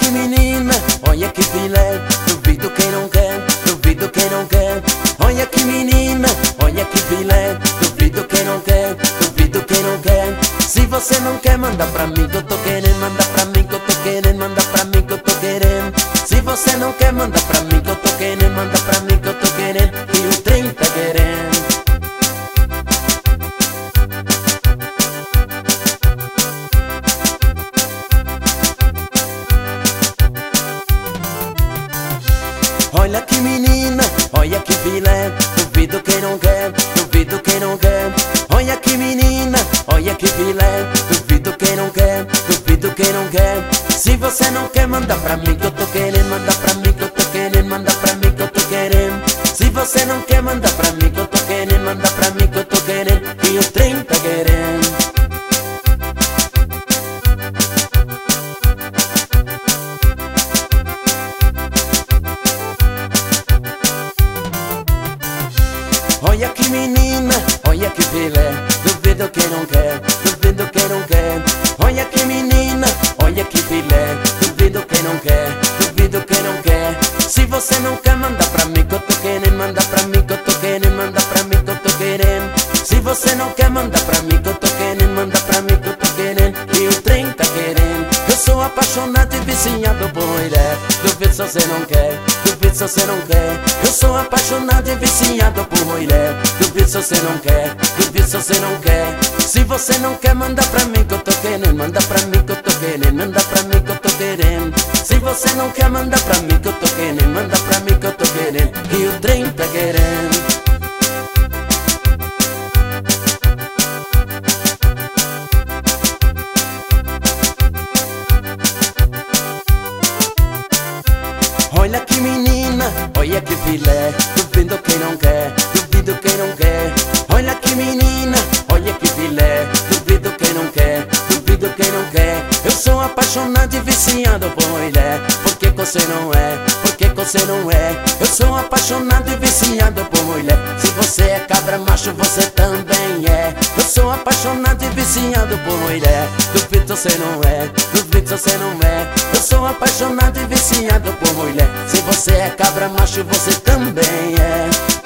que menina, olha que filé. Duvido quem não quer, duvido quem não quer. Olha que menina, olha que filé. Duvido quem não quer, duvido quem não quer. Se você não quer, manda pra mim que eu tô querendo. Manda pra mim que eu tô querendo. Manda pra mim que eu tô querendo. Se você não quer, manda pra mim que eu tô querendo. Manda pra mim que eu tô querendo. E o trem tá querendo. Olha que menina, olha que filé. Duvido quem não quer, duvido quem não quer. Olha que menina, olha que filé. Duvido quem não quer, duvido quem não quer. Se você não quer, manda pra mim que eu tô querendo. Manda pra mim que eu tô querendo. Manda pra mim que eu tô querendo. Se você não quer, manda pra mim que eu tô querendo. Manda pra mim que eu tô querendo. E o trem tá querendo. Olha que menina, olha que filé. Duvido quem não quer, duvido quem não quer. Olha que menina, olha que filé. Duvido quem não quer, duvido quem não quer. Se você não quer, manda pra mim que eu tô querendo. Manda pra mim que eu tô querendo. Manda pra mim que eu tô querendo. Se você não quer, manda pra mim que eu tô querendo. Manda pra mim que eu tô querendo. E o trem tá querendo. Eu sou apaixonado e viciado por mulher. Duvido se você não quer, duvido se você não quer. Eu sou apaixonado e viciado por mulher. Duvido se você não quer, duvido se você não quer. Se você não quer, manda pra mim que eu tô querendo. Manda pra mim que eu tô querendo. Manda pra mim que eu tô querendo. Se você não quer, manda pra mim que eu tô querendo. Manda pra mim que eu tô querendo. E o trem tá querendo. Olha que menina, olha que filé. Duvido quem não quer, duvido quem não quer. Olha que menina, olha que filé. Duvido quem não quer, duvido quem não quer. Eu sou apaixonado e viciado por mulher. Por que você não é? Por que você não é? Eu sou apaixonado e viciado por mulher. Se você é cabra macho, você também é. Eu sou apaixonado e viciado por mulher. Duvido se você não é, duvido se você não é. Eu sou apaixonado e viciado por mulher. Se você é cabra macho, você também é.